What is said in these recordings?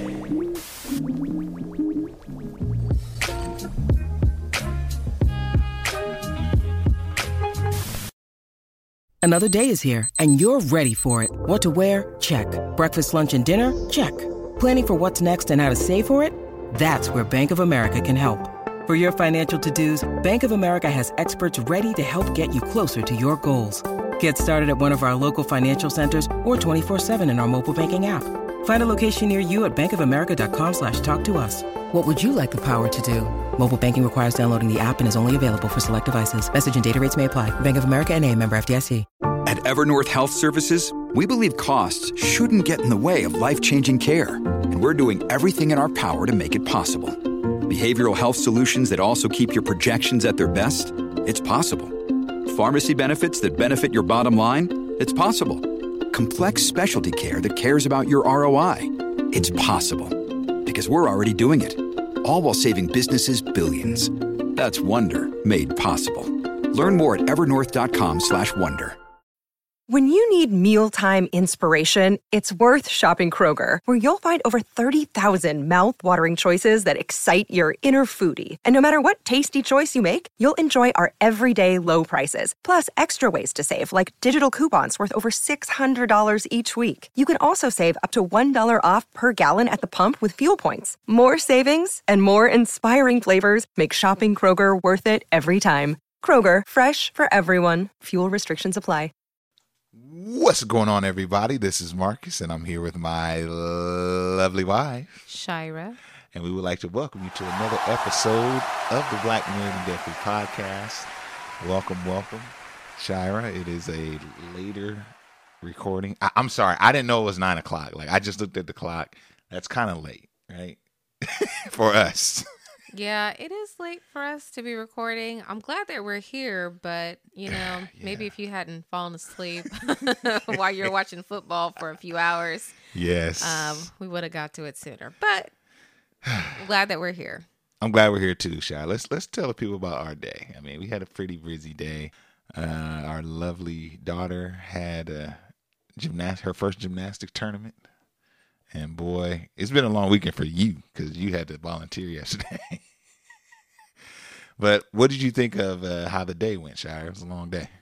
Another day is here, and you're ready for it. What to wear? Check. Breakfast, lunch, and dinner? Check. Planning for what's next and how to save for it? That's where Bank of America can help. For your financial to-dos, Bank of America has experts ready to help get you closer to your goals. Get started at one of our local financial centers or 24/7 in our mobile banking app. Find a location near you at bankofamerica.com/talktous. What would you like the power to do? Mobile banking requires downloading the app and is only available for select devices. Message and data rates may apply. Bank of America N.A., member FDIC. At Evernorth Health Services, we believe costs shouldn't get in the way of life-changing care, and we're doing everything in our power to make it possible. Behavioral health solutions that also keep your projections at their best? It's possible. Pharmacy benefits that benefit your bottom line? It's possible. Complex specialty care that cares about your ROI? It's possible. Because we're already doing it. All while saving businesses billions. That's Wonder made possible. Learn more at evernorth.com/wonder. When you need mealtime inspiration, it's worth shopping Kroger, where you'll find over 30,000 mouth-watering choices that excite your inner foodie. And no matter what tasty choice you make, you'll enjoy our everyday low prices, plus extra ways to save, like digital coupons worth over $600 each week. You can also save up to $1 off per gallon at the pump with fuel points. More savings and more inspiring flavors make shopping Kroger worth it every time. Kroger, fresh for everyone. Fuel restrictions apply. What's going on, everybody? This is Marcus, and I'm here with my lovely wife, Shira. And we would like to welcome you to another episode of the Black Men and Debt Free Podcast. Welcome, welcome. Shira, it is a later recording. I'm sorry, I didn't know it was 9 o'clock. Like, I just looked at the clock. That's kind of late, right? For us. Yeah, it is late for us to be recording. I'm glad that we're here, but, you know, maybe if you hadn't fallen asleep while you're watching football for a few hours, yes, we would have got to it sooner. But glad that we're here. I'm glad we're here too, Shy. Let's tell the people about our day. I mean, we had a pretty busy day. Our lovely daughter had her first gymnastic tournament. And boy, it's been a long weekend for you because you had to volunteer yesterday. But what did you think of how the day went, Shire? It was a long day.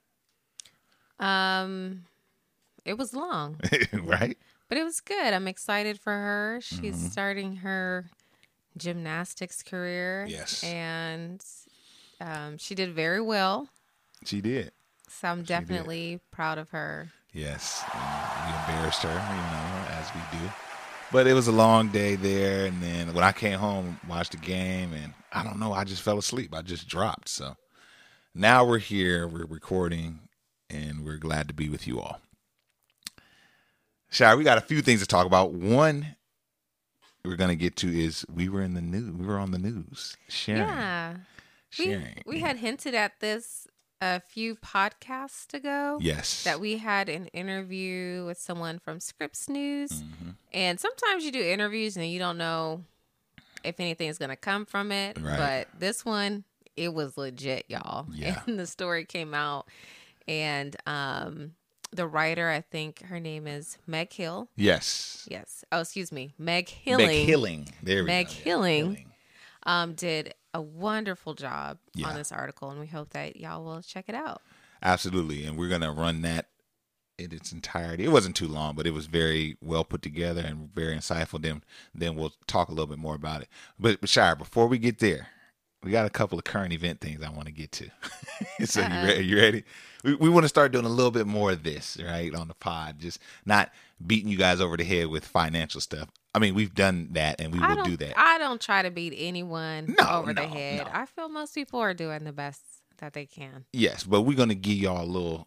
It was long. Right? But it was good. I'm excited for her. She's starting her gymnastics career. Yes. And she did very well. She did. So I'm definitely proud of her. Yes, we embarrassed her, as we do. But it was a long day there, and then when I came home, watched the game, and I don't know, I just fell asleep. I just dropped. So now we're here, we're recording, and we're glad to be with you all. Shire, we got a few things to talk about. One we're going to get to is we were on the news. Sharing. We had hinted at this a few podcasts ago. Yes. That we had an interview with someone from Scripps News. Mm-hmm. And sometimes you do interviews and you don't know if anything is going to come from it. Right. But this one, it was legit, y'all. Yeah. And the story came out. And the writer, I think her name is Meg Hill. Yes. Oh, excuse me. Meg Hilling. Meg Hilling. There we go. Meg Hilling. Did a wonderful job on this article, and we hope that y'all will check it out. Absolutely, and we're going to run that in its entirety. It wasn't too long, but it was very well put together and very insightful. Then we'll talk a little bit more about it. But Shire, before we get there, we got a couple of current event things I want to get to. So you ready? We want to start doing a little bit more of this, right, on the pod, just not beating you guys over the head with financial stuff. I mean, we've done that, and we will do that. I don't try to beat anyone over the head. No. I feel most people are doing the best that they can. Yes, but we're going to give y'all a little,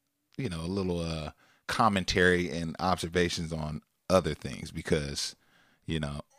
commentary and observations on other things because, we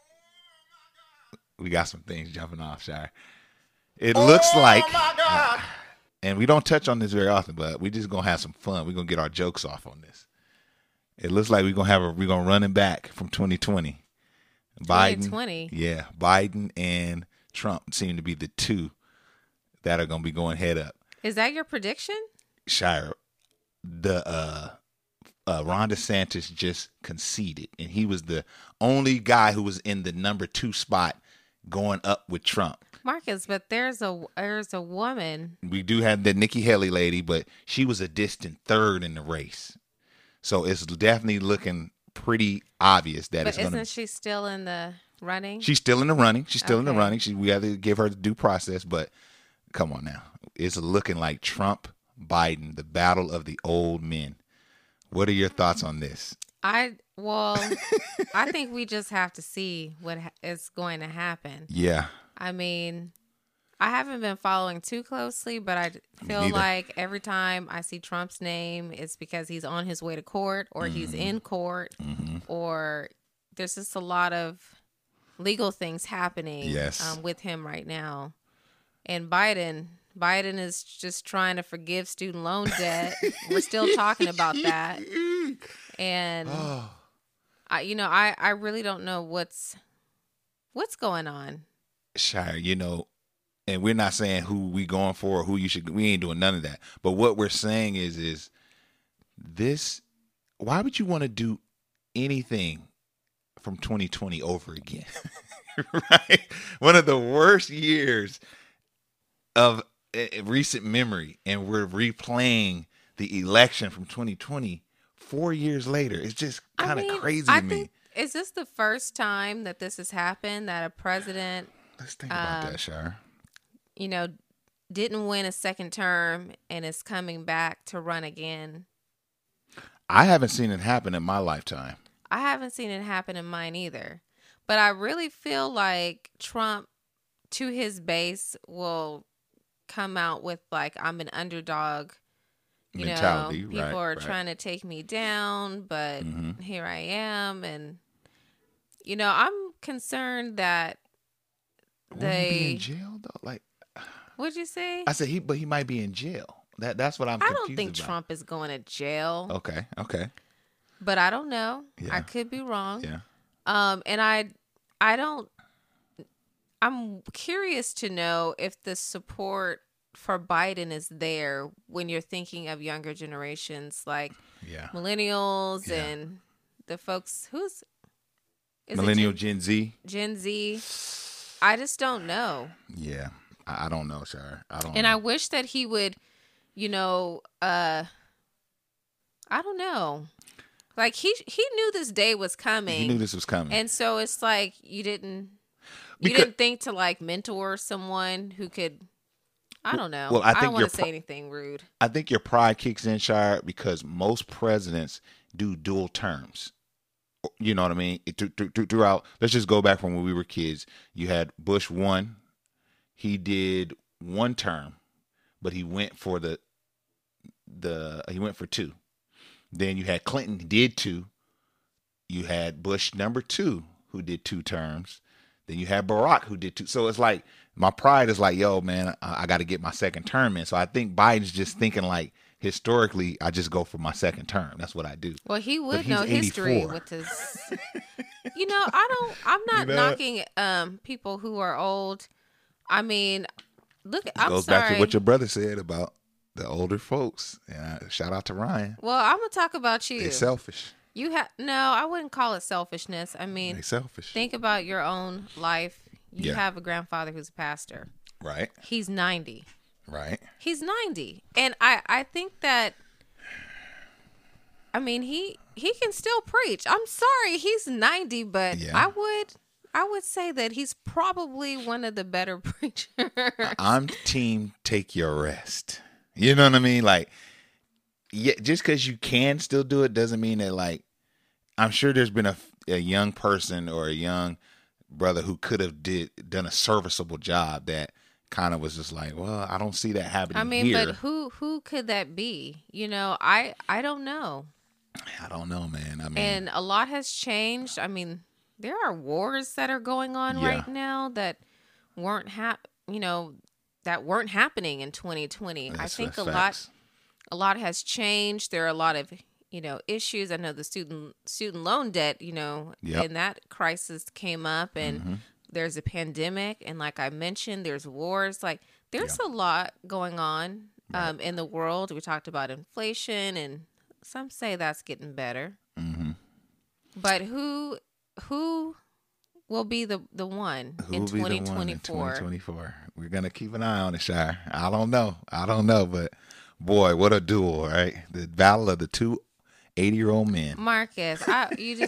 got some things jumping off, Shire. It looks like, and we don't touch on this very often, but we just going to have some fun. We're going to get our jokes off on this. It looks like we're gonna run it back from 2020. Biden, 2020. Yeah, Biden and Trump seem to be the two that are gonna be going head up. Is that your prediction? Shire, the Ron DeSantis just conceded, and he was the only guy who was in the number 2 spot going up with Trump. Marcus, but there's a woman. We do have the Nikki Haley lady, but she was a distant 3rd in the race. So it's definitely looking pretty obvious that it's going to. But isn't she still in the running? She's still in the running. She's still in the running. We have to give her the due process, but come on now. It's looking like Trump, Biden, the battle of the old men. What are your thoughts on this? I think we just have to see what is going to happen. Yeah. I mean, I haven't been following too closely, but I feel like every time I see Trump's name, it's because he's on his way to court or he's in court or there's just a lot of legal things happening with him right now. And Biden is just trying to forgive student loan debt. We're still talking about that. And I really don't know what's going on. Shire, and we're not saying who we going for or who you should. We ain't doing none of that. But what we're saying is this. Why would you want to do anything from 2020 over again? Right? One of the worst years of recent memory, and we're replaying the election from 2020 4 years later. It's just kind of crazy to me. Is this the first time that this has happened, that a president... Let's think about that, Shire. Didn't win a second term and is coming back to run again? I haven't seen it happen in my lifetime. I haven't seen it happen in mine either. But I really feel like Trump, to his base, will come out with like, I'm an underdog. Mentality. People are trying to take me down, but here I am. And, I'm concerned that Won't he be in jail though? Like, what'd you say? I said he might be in jail. That's what I'm confused about. I don't think Trump is going to jail. Okay. But I don't know. Yeah. I could be wrong. Yeah. And I don't. I'm curious to know if the support for Biden is there when you're thinking of younger generations like millennials and the folks millennial Gen Z. Gen Z. I just don't know. Yeah, I don't know, Shire. I don't. And know. I wish that he would, I don't know. Like he knew this day was coming. He knew this was coming, and so it's like you didn't think to like mentor someone who could. I don't know. Well, I don't want to say anything rude. I think your pride kicks in, Shire, because most presidents do dual terms. You know what I mean? Throughout, let's just go back from when we were kids. You had Bush 1. He did 1 term, but he went for he went for 2. Then you had Clinton did 2. You had Bush number 2 who did 2 terms. Then you had Barack who did 2. So it's like my pride is like, yo, man, I got to get my second term in. So I think Biden's just thinking like, historically, I just go for my second term. That's what I do. Well, he would know history with his. I'm not knocking people who are old. I mean, look, I'm sorry. Goes back to what your brother said about the older folks. Yeah, shout out to Ryan. Well, I'm gonna talk about you. They're selfish. I wouldn't call it selfishness. I mean, they're selfish. Think about your own life. You have a grandfather who's a pastor. Right. He's 90. Right. He's 90. And I think that, I mean, he can still preach. I'm sorry, he's 90, but I would say that he's probably one of the better preachers. I'm team take your rest. You know what I mean? Like, just because you can still do it doesn't mean that, like, I'm sure there's been a young person or a young brother who could have done a serviceable job that kind of was just like, well, I don't see that happening here. But who could that be? I don't know. I don't know, man. I mean, and a lot has changed. I mean, there are wars that are going on right now that weren't happening in 2020. I think a lot has changed. There are a lot of issues. I know the student loan debt, and that crisis came up, and there's a pandemic, and like I mentioned, there's wars. Like there's a lot going on in the world. We talked about inflation and Some say that's getting better. Mm-hmm. But who will be the one in 2024? We're gonna keep an eye on it, Shire. I don't know, but boy, what a duel, right? The battle of the two 80-year-old men. Marcus, here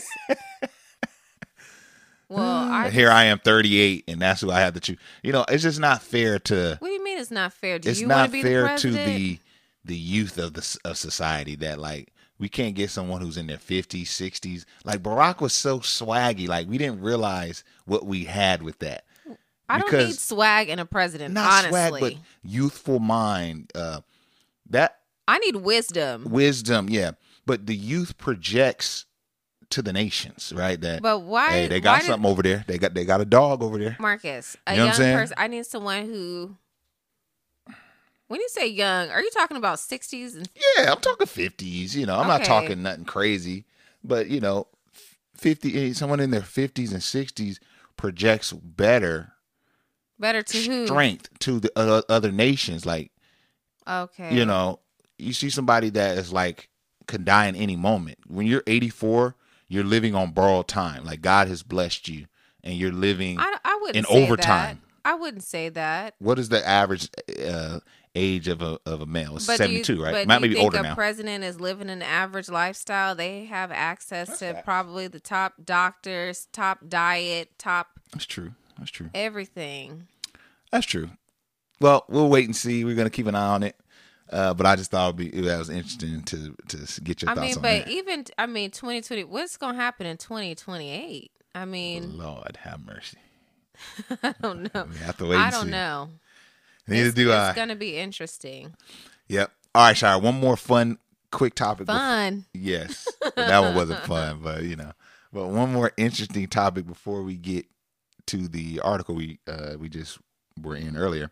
I am 38, and that's who I have to choose. It's just not fair to. What do you mean it's not fair? Do it's you not want to be fair the president? to the youth of society that like. We can't get someone who's in their 50s, 60s. Like Barack was so swaggy. Like we didn't realize what we had with that. I don't need swag in a president. Not honestly, swag, but youthful mind. That I need wisdom. Wisdom, yeah. But the youth projects to the nations, right? That. But why? Hey, they got something over there. They got a dog over there. Marcus, you know young person. I need someone who. When you say young, are you talking about 60s? Yeah, I'm talking 50s. I'm not talking nothing crazy. But, 50, someone in their 50s and 60s projects better to who? Strength to the other nations. Like, okay. You see somebody that is like, could die in any moment. When you're 84, you're living on borrowed time. Like, God has blessed you and you're living in overtime. I wouldn't say that. What is the average age of a male? It's 72, right? But maybe older now. A president is living an average lifestyle. They have access to probably the top doctors, top diet, top. That's true. Everything. That's true. Well, we'll wait and see. We're going to keep an eye on it. But I just thought that was interesting to get your thoughts on that. 2020. What's going to happen in 2028? Lord have mercy. I don't know. We have to wait and see. I don't know. Neither do I. It's going to be interesting. Yep. All right, Shire. One more quick topic. Fun. Yes. That one wasn't fun, but But one more interesting topic before we get to the article we just were in earlier.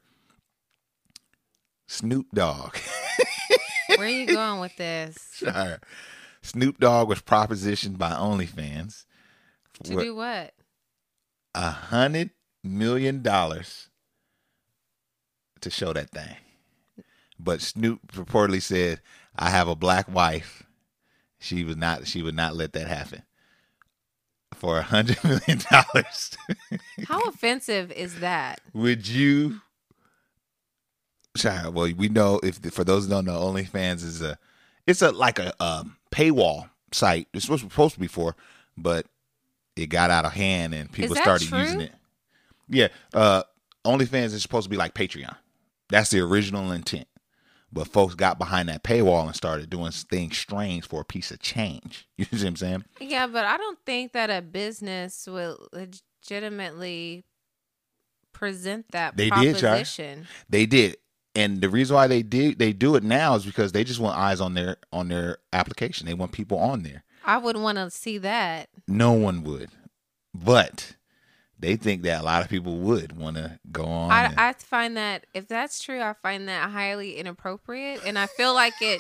Snoop Dogg. Where are you going with this? Shire. Snoop Dogg was propositioned by OnlyFans. To do what? $100 million to show that thing. But Snoop reportedly said, I have a black wife. She would not let that happen. For $100 million. How offensive is that? Would you? Well, we know for those who don't know, OnlyFans is a paywall site. It's supposed to be for, but it got out of hand and people started using it. Yeah. OnlyFans is supposed to be like Patreon. That's the original intent. But folks got behind that paywall and started doing things strange for a piece of change. You see what I'm saying? Yeah, but I don't think that a business will legitimately present that proposition. They did. And the reason why they do it now is because they just want eyes on their application. They want people on there. I would want to see that. No one would. But they think that a lot of people would want to go on. I find that, if that's true, I find that highly inappropriate. And I feel like it,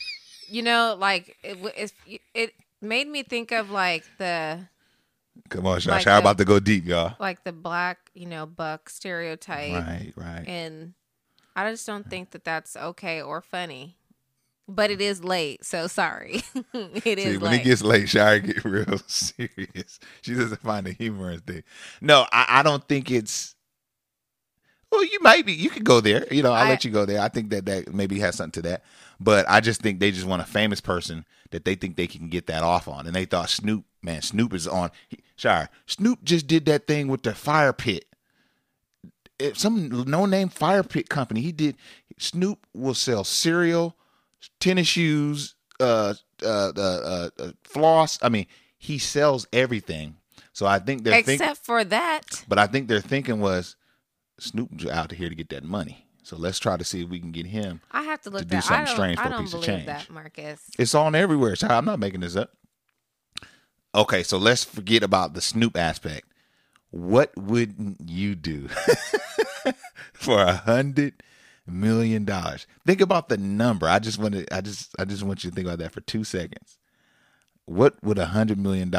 it made me think of like the. Come on, Josh. How about to go deep, y'all? Like the black, buck stereotype. Right. And I just don't think that that's okay or funny. But it is late, so sorry. It is late. When it gets late, Shire get real serious. She doesn't find the humor in things. No, I don't think it's. Well, you might be. You could go there. I'll let you go there. I think that maybe has something to that. But I just think they just want a famous person that they think they can get that off on. And they thought Snoop is on. Shire, Snoop just did that thing with the fire pit. Some no-name fire pit company. Snoop will sell cereal, tennis shoes, floss. He sells everything. So I think they're except for that. But I think their thinking was Snoop out here to get that money. So let's try to see if we can get him. I have to look to do something strange for a piece of change. I don't believe that, Marcus. It's on everywhere. So I'm not making this up. Okay, so let's forget about the Snoop aspect. What wouldn't you do for $100 million? Think about the number. I just want you to think about that for 2 seconds. What would $100 million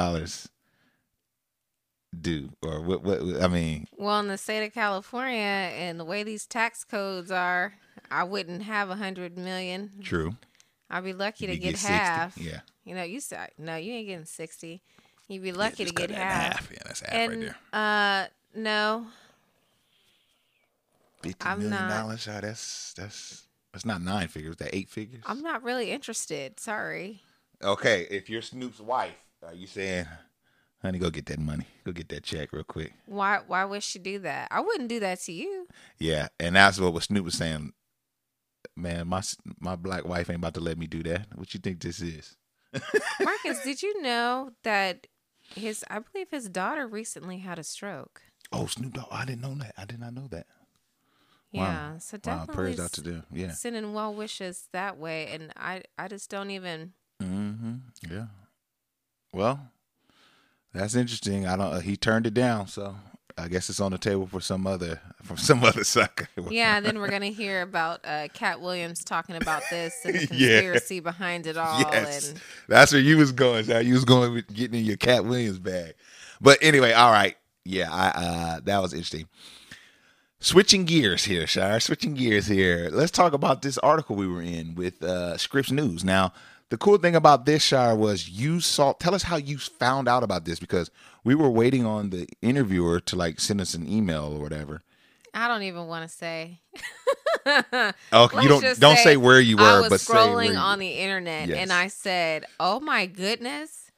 do? Or what? Well, in the state of California and the way these tax codes are, I wouldn't have $100 million. True. I'll be lucky to get 60. half. Yeah. You know, you said no, you ain't getting 60. You'd be lucky to get cut that in half. half. Yeah, that's half right there. No. $50 million. That's not 9 figures. That's 8 figures. I'm not really interested. Sorry. Okay, if you're Snoop's wife, are you saying, honey, go get that money. Go get that check real quick. Why would she do that? I wouldn't do that to you. Yeah, and that's what Snoop was saying. Man, my black wife ain't about to let me do that. What you think this is? Marcus, did you know that I believe his daughter recently had a stroke? Oh, Snoop Dogg. I didn't know that. I did not know that. Yeah, Wow. so definitely prayers out to them. Yeah. Sending well wishes that way, and I just don't even. Yeah. Well, that's interesting. He turned it down, so I guess it's on the table for some other sucker. Yeah, and then we're gonna hear about Cat Williams talking about this and the conspiracy behind it all. Yes, and that's where you was going. So you was going with getting in your Cat Williams bag. But anyway, all right. Yeah, that was interesting. Switching gears here, Shire. Let's talk about this article we were in with Scripps News. Now, the cool thing about this, Shire, was tell us how you found out about this, because we were waiting on the interviewer to send us an email or whatever. I don't even want to say. Okay, you don't say where you were, but say where you were. I was scrolling on the internet and I said, "Oh my goodness,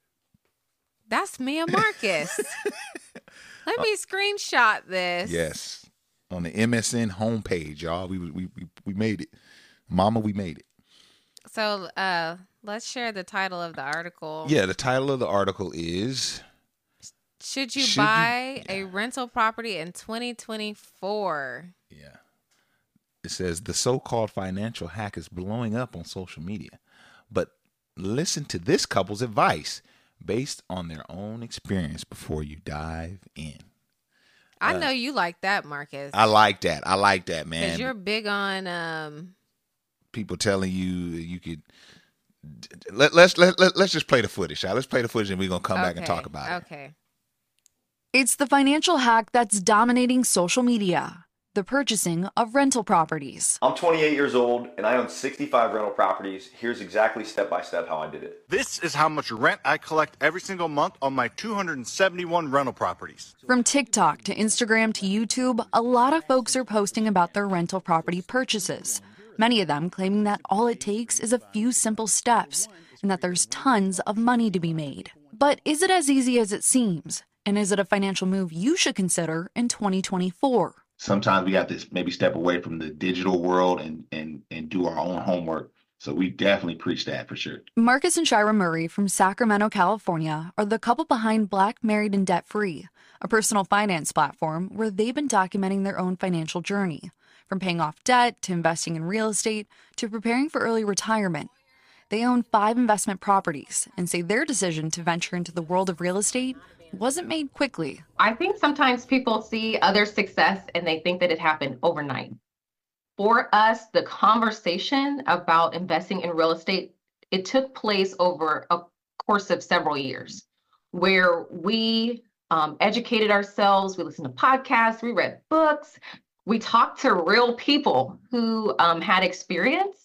that's Mia Marcus." Let me screenshot this. Yes. On the MSN homepage, y'all. We made it. Mama, we made it. So let's share the title of the article. Yeah, the title of the article is Should you buy a rental property in 2024? Yeah. It says the so-called financial hack is blowing up on social media. But listen to this couple's advice based on their own experience before you dive in. I know you like that, Marcus. I like that, man. Because you're big on people telling you could. Let's just play the footage. Let's play the footage, and we're gonna come back and talk about it. Okay. It's the financial hack that's dominating social media. The purchasing of rental properties. I'm 28 years old and I own 65 rental properties. Here's exactly step by step how I did it. This is how much rent I collect every single month on my 271 rental properties. From TikTok to Instagram to YouTube, a lot of folks are posting about their rental property purchases. Many of them claiming that all it takes is a few simple steps and that there's tons of money to be made. But is it as easy as it seems? And is it a financial move you should consider in 2024? Sometimes we have to maybe step away from the digital world and do our own homework. So we definitely preach that for sure. Marcus and Shira Murray from Sacramento, California, are the couple behind Black Married and Debt Free, a personal finance platform where they've been documenting their own financial journey, from paying off debt to investing in real estate to preparing for early retirement. They own 5 investment properties and say their decision to venture into the world of real estate wasn't made quickly. I think sometimes people see other success and they think that it happened overnight. For us, the conversation about investing in real estate, it took place over a course of several years where we educated ourselves, we listened to podcasts, we read books, we talked to real people who had experience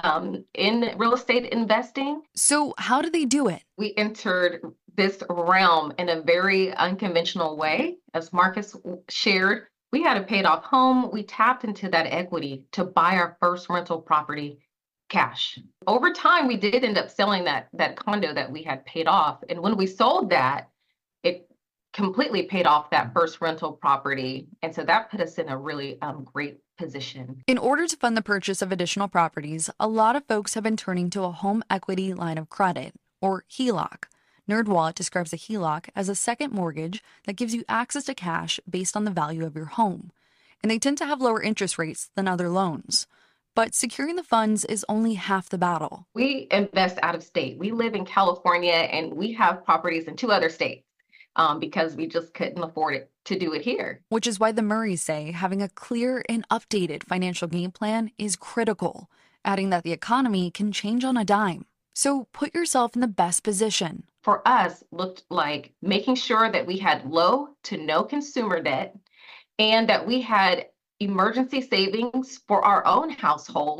in real estate investing. So how did they do it? We entered this realm in a very unconventional way. As Marcus shared, we had a paid off home. We tapped into that equity to buy our first rental property cash. Over time, we did end up selling that condo that we had paid off. And when we sold that, it completely paid off that first rental property. And so that put us in a really great position. In order to fund the purchase of additional properties, a lot of folks have been turning to a home equity line of credit, or HELOC. NerdWallet describes a HELOC as a second mortgage that gives you access to cash based on the value of your home. And they tend to have lower interest rates than other loans. But securing the funds is only half the battle. We invest out of state. We live in California and we have properties in 2 other states because we just couldn't afford it to do it here. Which is why the Murrays say having a clear and updated financial game plan is critical, adding that the economy can change on a dime. So put yourself in the best position. For us, looked like making sure that we had low to no consumer debt and that we had emergency savings for our own household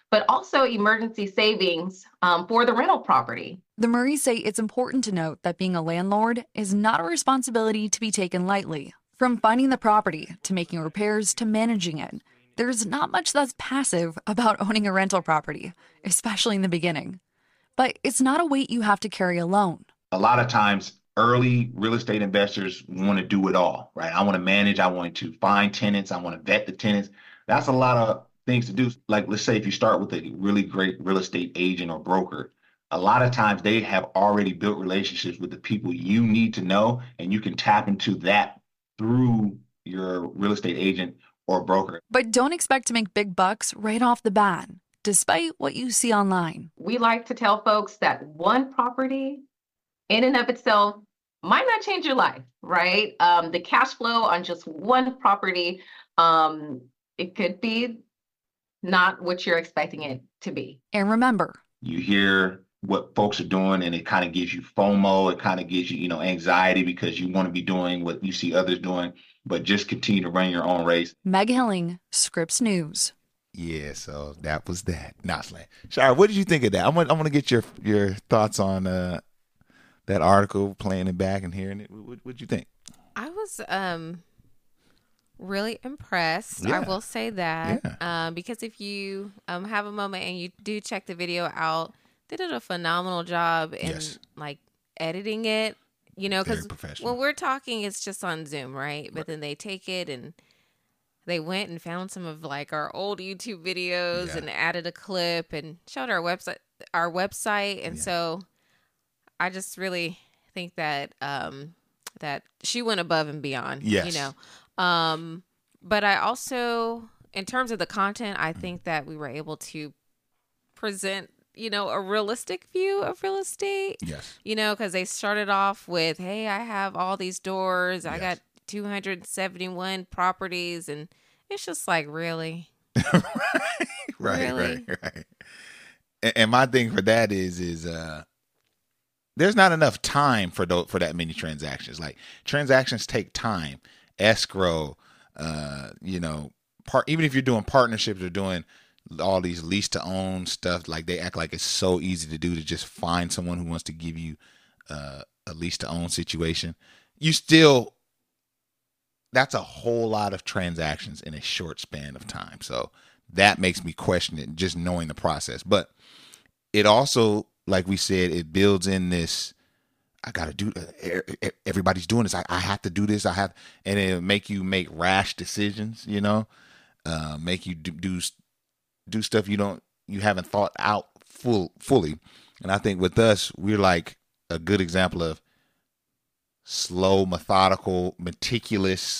but also emergency savings for the rental property. The Murrays say it's important to note that being a landlord is not a responsibility to be taken lightly. From finding the property to making repairs to managing it, there's not much that's passive about owning a rental property, especially in the beginning. But it's not a weight you have to carry alone. A lot of times, early real estate investors want to do it all, right? I want to manage, I want to find tenants, I want to vet the tenants. That's a lot of things to do. Like, let's say if you start with a really great real estate agent or broker, a lot of times they have already built relationships with the people you need to know, and you can tap into that through your real estate agent or broker. But don't expect to make big bucks right off the bat, despite what you see online. We like to tell folks that one property in and of itself might not change your life, right? The cash flow on just one property, it could be not what you're expecting it to be. And remember, you hear what folks are doing and it kind of gives you FOMO. It kind of gives you, anxiety because you want to be doing what you see others doing, but just continue to run your own race. Meg Hilling, Scripps News. Yeah, so that was that. Shire, what did you think of that? I'm gonna get your thoughts on that article, playing it back and hearing it. What'd you think? I was really impressed. Yeah. I will say that. Yeah. Because if you have a moment and you do check the video out, they did a phenomenal job in like editing it, because when we're talking, it's just on Zoom, right? But then they take it and they went and found some of like our old YouTube videos and added a clip and showed our website. And so I just really think that that she went above and beyond, but I also, in terms of the content, I think that we were able to present, a realistic view of real estate. Yes. Because they started off with, hey, I have all these doors. I got 271 properties. And it's just like, really? Right. And my thing for that is there's not enough time for that many transactions. Like, transactions take time, escrow, even if you're doing partnerships or doing all these lease to own stuff, like they act like it's so easy to do to just find someone who wants to give you a lease to own situation. That's a whole lot of transactions in a short span of time. So that makes me question it, just knowing the process. But it also, like we said, it builds in this, I got to do, everybody's doing this. I have to do this. and it'll make you make rash decisions, make you do stuff you haven't thought out fully. And I think with us, we're like a good example of slow, methodical, meticulous,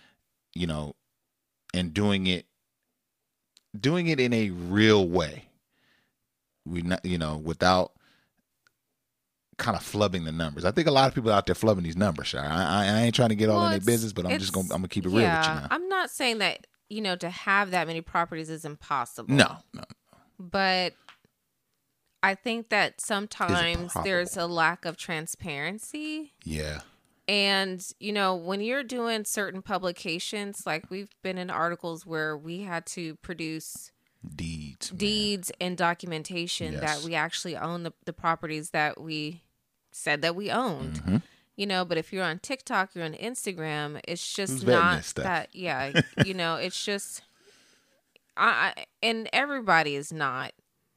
and doing it in a real way. We not, without kind of flubbing the numbers. I think a lot of people out there flubbing these numbers. Shire. I ain't trying to get all in their business, but I'm gonna keep it real with you now. I'm not saying that to have that many properties is impossible. No. But I think that sometimes there's a lack of transparency. Yeah. And, when you're doing certain publications, like we've been in articles where we had to produce deeds and documentation that we actually own the properties that we said that we owned. Mm-hmm. But if you're on TikTok, you're on Instagram, it's just not that. Yeah. It's just, and everybody is not,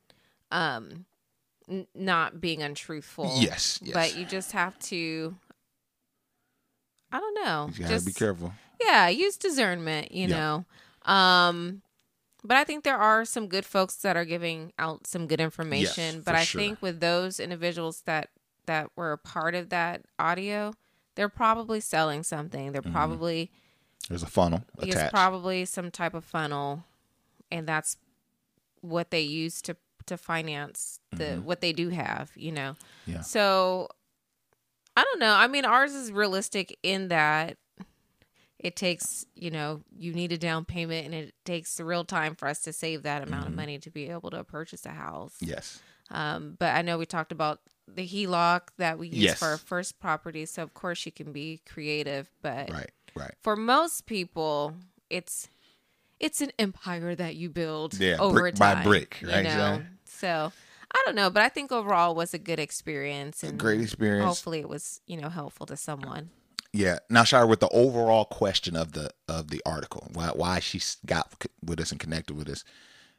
not being untruthful. Yes. But you just have to, I don't know. You gotta be careful. Yeah. Use discernment, know. But I think there are some good folks that are giving out some good information. But I think with those individuals that were a part of that audio, they're probably selling something. They're probably there's a funnel attached. There's probably some type of funnel, and that's what they use to finance what they do have. Yeah. So I don't know. I mean, ours is realistic in that it takes, you need a down payment, and it takes real time for us to save that amount of money to be able to purchase a house. Yes. But I know we talked about the HELOC that we use for our first property. So of course you can be creative, but right. For most people, it's it's an empire that you build Yeah, over brick time. by brick, right? You know? So I don't know, but I think overall it was a good experience. And a great experience. Hopefully it was, helpful to someone. Yeah. Now, Shire, with the overall question of the article, why she got with us and connected with us,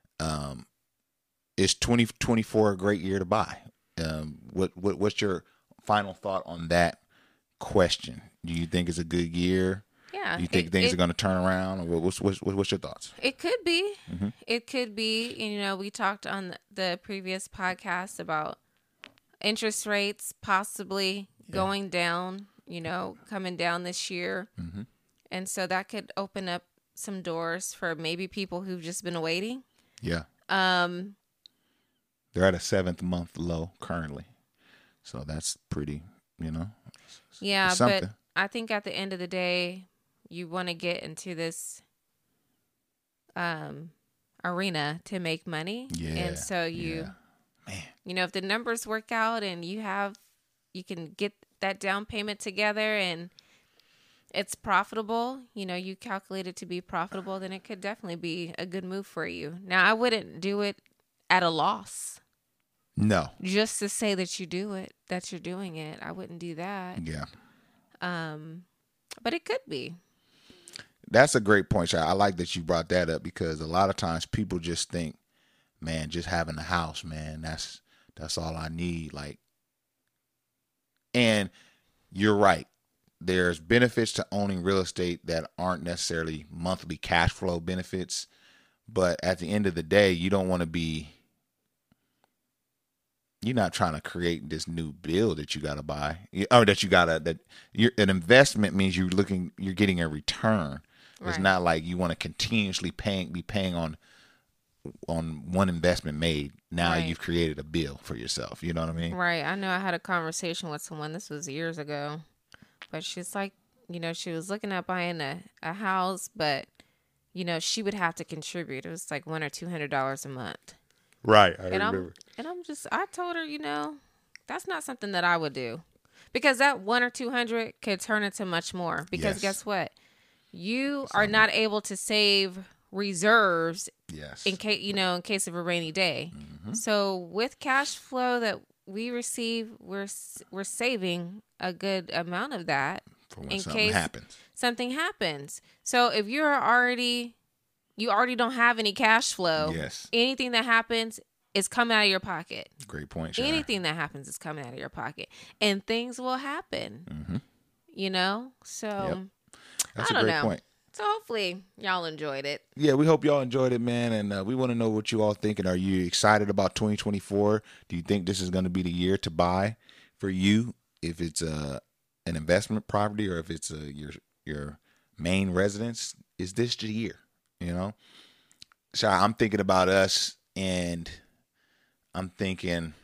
is 2024 a great year to buy? What's your final thought on that question? Do you think it's a good year? Yeah. Do you think things are going to turn around? Or what's your thoughts? It could be. Mm-hmm. It could be. We talked on the previous podcast about interest rates possibly going down, coming down this year. Mm-hmm. And so that could open up some doors for maybe people who've just been waiting. Yeah. They're at a 7th month low currently. So that's pretty, Yeah, something. but I think at the end of the day, you want to get into this arena to make money. Yeah. And so if the numbers work out and you can get that down payment together and it's profitable, you calculate it to be profitable, then it could definitely be a good move for you. Now, I wouldn't do it at a loss. No. Just to say that you're doing it. I wouldn't do that. Yeah. But it could be. That's a great point, Shai. I like that you brought that up because a lot of times people just think, man, just having a house, man, that's all I need. And you're right. There's benefits to owning real estate that aren't necessarily monthly cash flow benefits. But at the end of the day, you don't want to be, you're not trying to create this new bill that you got to buy or an investment means you're getting a return. Right. It's not like you want to continuously be paying on one investment made. Now right. You've created a bill for yourself. You know what I mean? Right. I know I had a conversation with someone, this was years ago, but she's like, she was looking at buying a house, but she would have to contribute. It was like $100 or $200 a month. Right. I remember. I told her, that's not something that I would do because that $100 or $200 could turn into much more because guess what? You are not able to save reserves in case of a rainy day. Mm-hmm. So with cash flow that we receive, we're saving a good amount of that for when something happens. So if you already don't have any cash flow, anything that happens is coming out of your pocket. Great point, Shai. Anything that happens is coming out of your pocket, and things will happen. Mm-hmm. So yep. That's I don't a great know. point. So hopefully y'all enjoyed it. Yeah, we hope y'all enjoyed it, man. And we want to know what you all thinking. Are you excited about 2024? Do you think this is going to be the year to buy for you? If it's an investment property or if it's your main residence, is this the year? Shai, I'm thinking about us, and I'm thinking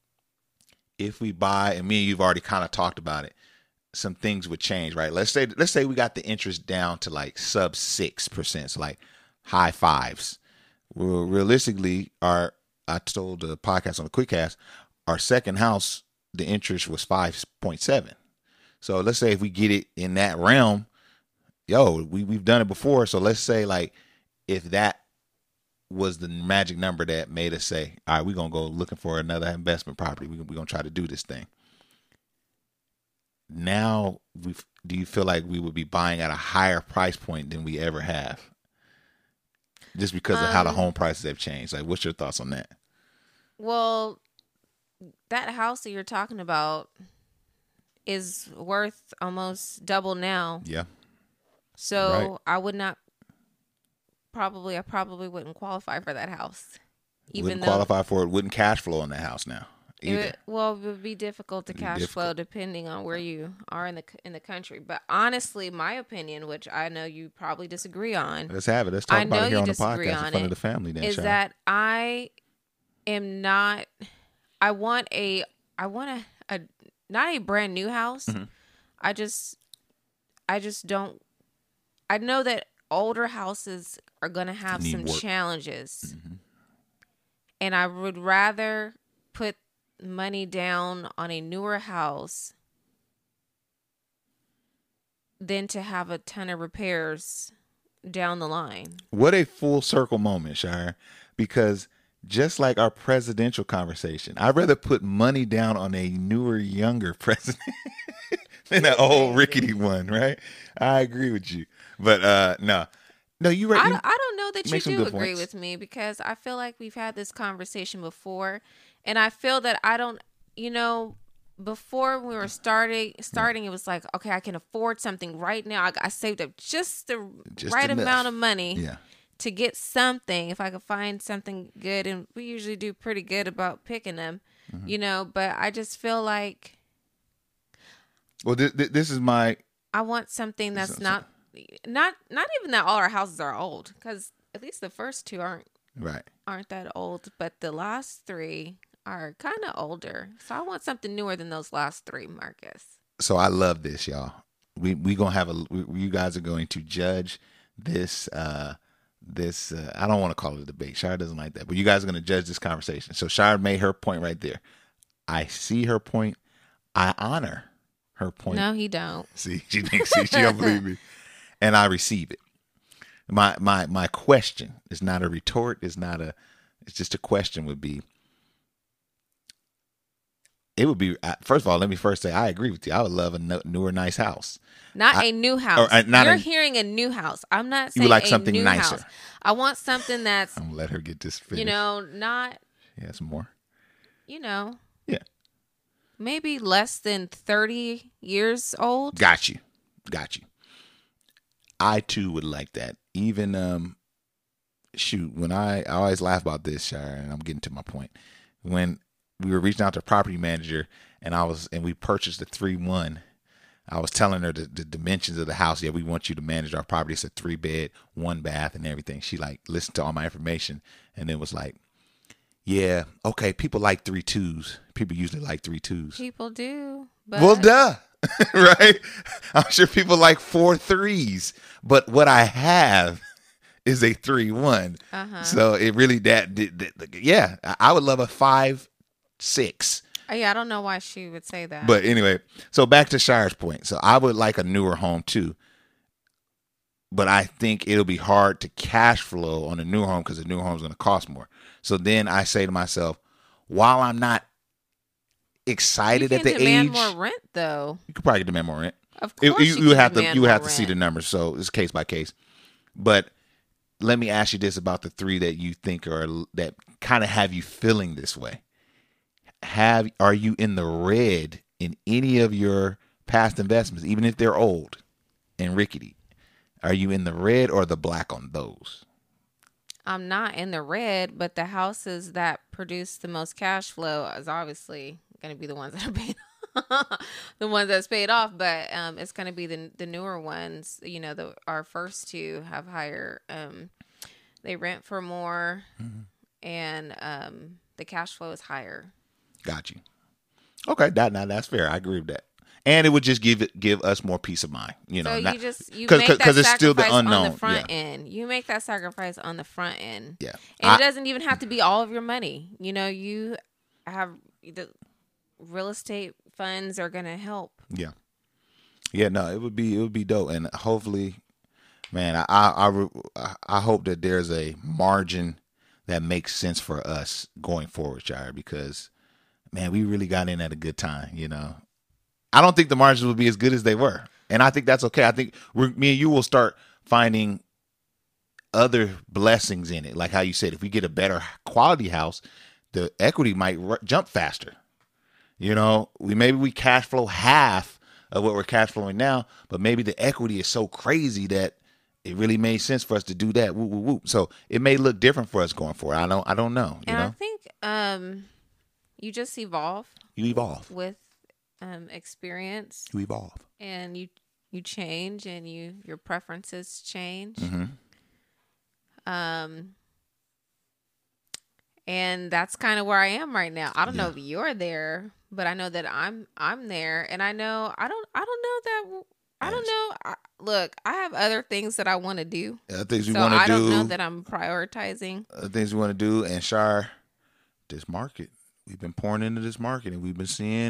if we buy, and me and you've already kind of talked about it, some things would change, right? Let's say we got the interest down to like sub 6%, so like high fives. Well, realistically, I told the podcast on the Quickcast, our second house, the interest was 5.7. So let's say if we get it in that realm, we've done it before. So let's say like if that was the magic number that made us say, all right, we're going to go looking for another investment property. We're going to try to do this thing. Now, do you feel like we would be buying at a higher price point than we ever have? Just because of how the home prices have changed. Like, what's your thoughts on that? Well, that house that you're talking about is worth almost double now. Yeah. So right. I probably wouldn't qualify for that house. Wouldn't qualify for it. Wouldn't cash flow in the house now. It would be difficult to cash flow depending on where you are in the country. But honestly, my opinion, which I know you probably disagree on. Let's have it. Let's talk about it here on the podcast in front of the family. Then, is that I am not. I want a not a brand new house. Mm-hmm. I just don't. I know that older houses are going to have some challenges, mm-hmm. and I would rather put money down on a newer house than to have a ton of repairs down the line. What a full circle moment, Shire, because just like our presidential conversation, I'd rather put money down on a newer, younger president than an old rickety one, right? I agree with you. But no, you're right. I don't know that you do agree points with me, because I feel like we've had this conversation before, and I feel that I don't, before we were starting, it was like, okay, I can afford something right now. I saved up just the right enough amount of money. Yeah. To get something, if I could find something good, and we usually do pretty good about picking them, but I just feel like, well, this is my, I want something that's not even that all our houses are old, because at least the first two aren't that old, but the last three are kind of older. So I want something newer than those last three, Marcus. So I love this, y'all. We gonna have you guys are going to judge this. I don't want to call it a debate. Shire doesn't like that, but you guys are going to judge this conversation. So Shire made her point right there. I see her point. I honor her point. No, he don't. See, she don't believe me, and I receive it. My question is not a retort. It's just a question. First of all, let me first say I agree with you. I would love a newer, nice house. Not a new house. You're hearing a new house. I'm not saying you like something new nicer. House. I want something that's. I'm gonna let her get this finished. Not. Yeah, some more. Yeah. Maybe less than 30 years old. Got you. I too would like that. Even when I always laugh about this, Shire, and I'm getting to my point. When we were reaching out to a property manager, and we purchased a 3-1. I was telling her the dimensions of the house. Yeah, we want you to manage our property. It's a 3-bed, 1-bath, and everything. She listened to all my information, and then was like, "Yeah, okay. People like 3-2s. People usually like 3-2s. People do. But... Well, duh, right? I'm sure people like 4-3s. But what I have is a 3-1. So it really yeah. I would love a 5-6. Yeah, I don't know why she would say that. But anyway, so back to Shire's point. So I would like a newer home too. But I think it'll be hard to cash flow on a newer home because the newer home is going to cost more. So then I say to myself, while I'm not excited at the age, demand more rent though. You could probably demand more rent. Of course, you would have to see the numbers. So it's case by case. But let me ask you this about the 3 that you think that kind of have you feeling this way. Are you in the red in any of your past investments, even if they're old and rickety? Are you in the red or the black on those? I'm not in the red, but the houses that produce the most cash flow is obviously going to be the ones that are paid the ones that's paid off. But it's going to be the newer ones. Our first 2 have higher. They rent for more, and the cash flow is higher. Got you. Okay, that's fair. I agree with that. And it would just give us more peace of mind, So you make that it's still the unknown on the front end. You make that sacrifice on the front end. Yeah, and it doesn't even have to be all of your money. You have the real estate funds are going to help. Yeah. No, it would be dope, and hopefully, man, I hope that there's a margin that makes sense for us going forward, Shire, because man, we really got in at a good time. I don't think the margins will be as good as they were, and I think that's okay. I think me and you will start finding other blessings in it, like how you said, if we get a better quality house, the equity might jump faster. Maybe we cash flow half of what we're cash flowing now, but maybe the equity is so crazy that it really made sense for us to do that. Woo, woo, woo. So it may look different for us going forward. I don't know. I think you just evolve. You evolve with experience. You evolve, and you change, and your preferences change. And that's kind of where I am right now. I don't know if you're there, but I know that I'm there, and I know I don't know. Look, I have other things that I want to do. Things we want to do. I don't know that I'm prioritizing. Things we want to do, and Shire, this market. We've been pouring into this market, and we've been seeing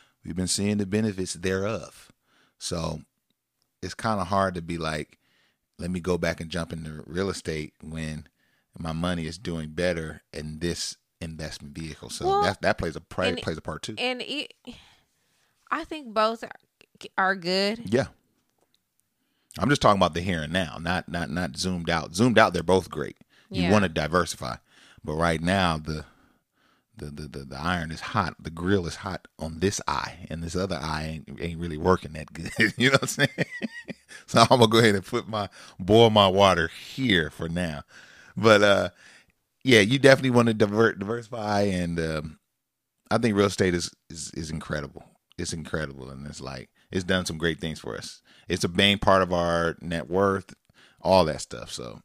the benefits thereof. So it's kind of hard to be like, let me go back and jump into real estate when my money is doing better in this investment vehicle. So that plays a part too. And I think both are good. Yeah. I'm just talking about the here and now, not zoomed out. Zoomed out, they're both great. You want to diversify, but right now the iron is hot. The grill is hot on this eye, and this other eye ain't really working that good. You know what I'm saying? So I'm gonna go ahead and boil my water here for now. But yeah, you definitely want to diversify, and I think real estate is incredible. It's incredible, and it's done some great things for us. It's a main part of our net worth, all that stuff. So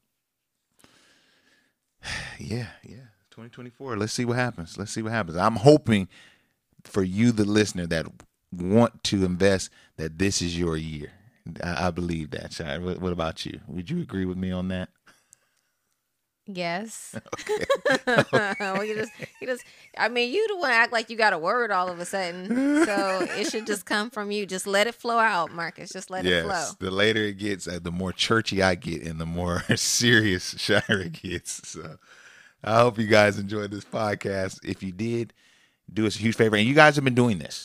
yeah. 2024. Let's see what happens. I'm hoping for you, the listener, that want to invest, that this is your year. I believe that. Shai, what about you? Would you agree with me on that? Yes. Okay. Well, you just. I mean, you the one act like you got a word all of a sudden, so it should just come from you. Just let it flow out, Marcus. Just let it flow. The later it gets, the more churchy I get, and the more serious Shira gets. So I hope you guys enjoyed this podcast. If you did, do us a huge favor. And you guys have been doing this.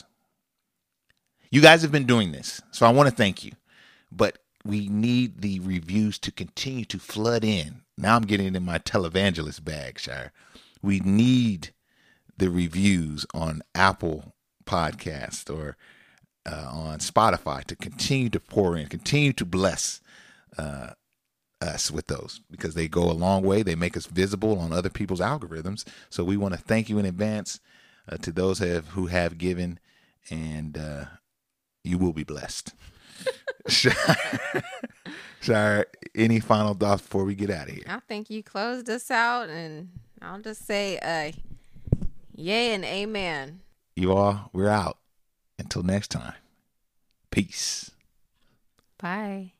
So I want to thank you. But we need the reviews to continue to flood in. Now I'm getting in my televangelist bag, Shire. We need the reviews on Apple Podcast or on Spotify to continue to pour in, continue to bless us with those, because they go a long way. They make us visible on other people's algorithms. So we want to thank you in advance to those who have given, and you will be blessed. Shire, any final thoughts before we get out of here? I think you closed us out, and I'll just say yay and amen. You all, we're out. Until next time. Peace. Bye.